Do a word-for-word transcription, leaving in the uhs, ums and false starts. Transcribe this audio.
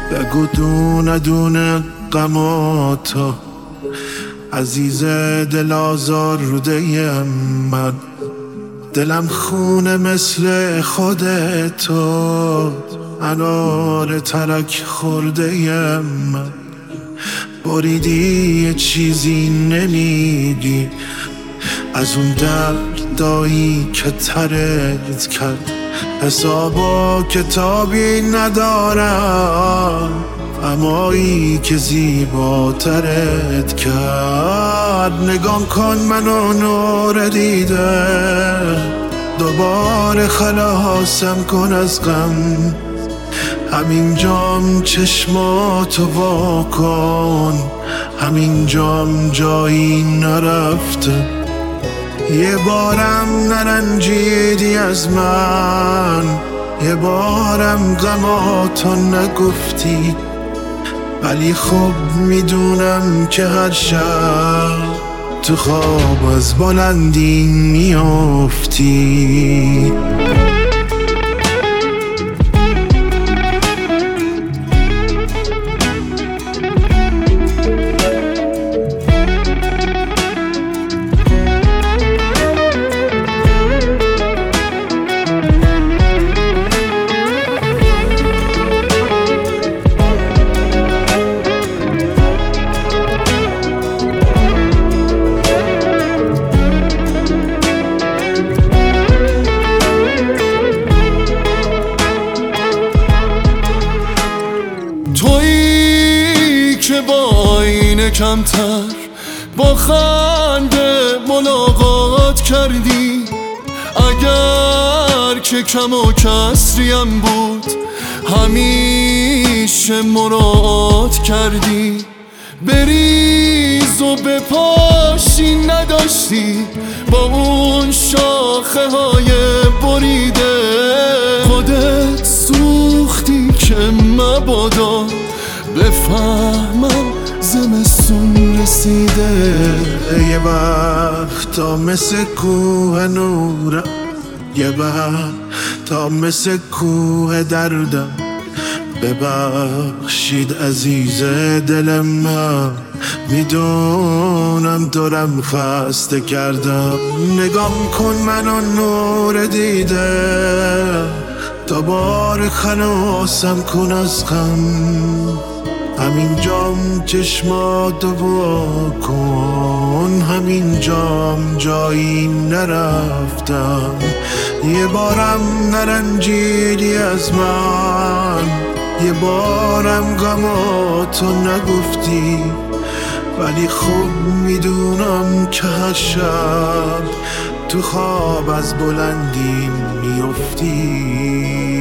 بگو دونه دونه غماتو عزیز دل آزارده من، دلم خونه مثل خودتو، انار ترک خورده من. بریدی یه چیزی نمیگی از اون دردایی که ترت کرد. حسابا کتابی ندارم، امایی که زیباترت کرد. نگام کن منو نور دیده، دوباره خلاصم کن از غم. همین جام چشماتو وا کن، همین جام جایی نرفته. یه بارم نرنجیدی از من، یه بارم غماتو نگفتی، ولی خب میدونم که هر شب تو خواب از بلندی میافتی. تویی که با آینه کمتر با خنده ملاقات کردی، اگر که کم و کسریم بود همیشه مراعات کردی. بریز و به پاشی نداشتی با اون شاخه های بریده، خودت سوختی که مبادا بفهمم زمستون رسیده. یه وقتا مثل کوه نورم، یه وقت تا مثل کوه دردم. ببخشید عزیز دل من، میدونم دارم خسته کردم. نگام کن منو نور دیده، دوباره خلاصم کن از غم. همین جام چشماتو وا کن، همین جام جایی نرفتم. یه بارم نرنجیدی از من، یه بارم غماتو نگفتی، ولی خوب میدونم که هر شب تو خواب از بلندی میافتی.